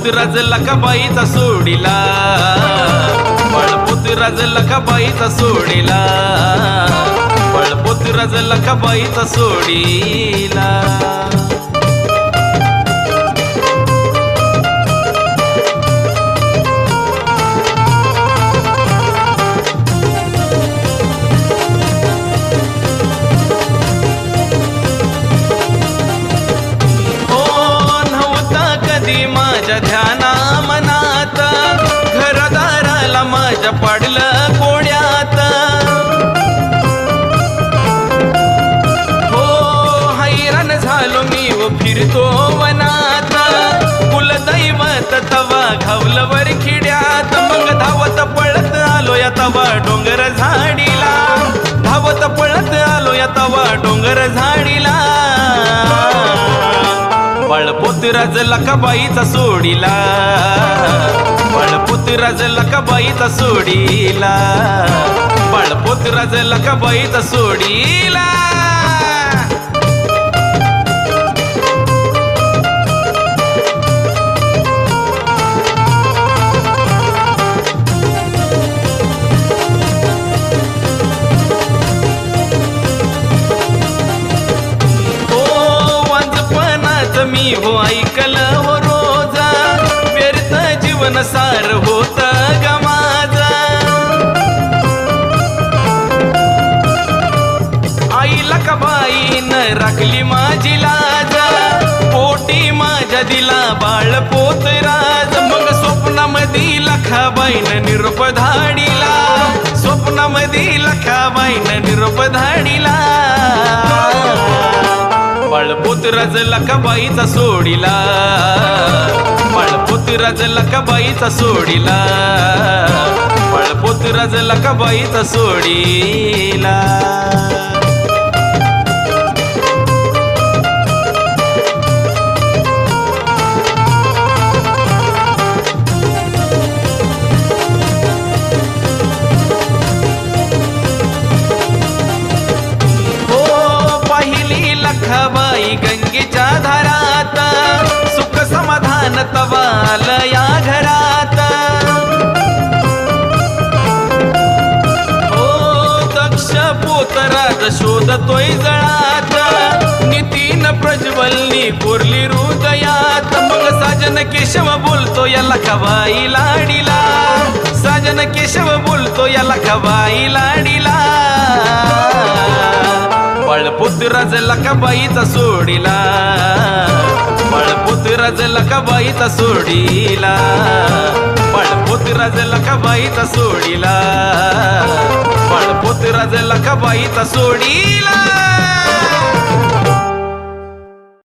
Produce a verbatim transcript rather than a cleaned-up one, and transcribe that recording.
बाळपुत्राज लकाबाईचा सोडिला, बाळपुत्राज लकाबाईचा सोडिला, बाळपुत्राज लकाबाईचा सोडिला. माझ्या ध्याना मनात घरदाराला माझ्या पाडलं कोड्यात. हो हैराण झालो मी व फिरतो वनात, कुलदैवत तवा घावलं वर खिड्यात. मग धावत पळत आलो या तवा डोंगर झाडीला, धावत पळत आलो या तवा डोंगर झाडीला. बाळपुत्राज लकाबाईचा सोडिला, बाळपुत्राज लकाबाईचा सोडिला, बाळपुत्राज लकाबाईचा सोडिला. मी हो ऐकलं हो रोजा, व्यर्थ जीवन सार होत ग माझा. आई लकाबाईनं राखली माझी लाज, पोटी माझ्या दिला बाळ पोतराज. मग स्वप्नामधी लकाबाईनं निरोप धाडीला, स्वप्नामधी लकाबाईनं निरोप धाडीला. बाळपुत्राज लकाबाईचा सोडिला, बाळपुत्राज लकाबाईचा सोडिला, बाळपुत्राज लकाबाईचा सोडिला. लकाबाई गंगेच्या धारात, सुख समाधान तवाल या घरात. ओ दक्ष पोतराज शोधतोय जळात, नितीन प्रज्वलनी कोरली हृदयात. मग साजन केशव बोलतो या लकाबाई लाडीला, साजन केशव बोलतो या लकाबाई लाडीला. बाळपुत्राज लकाबाईचा सोडिला, बाळपुत्राज लकाबाईचा सोडिला, बाळपुत्राज लकाबाईचा सोडिला, बाळपुत्राज लकाबाईचा सोडिला.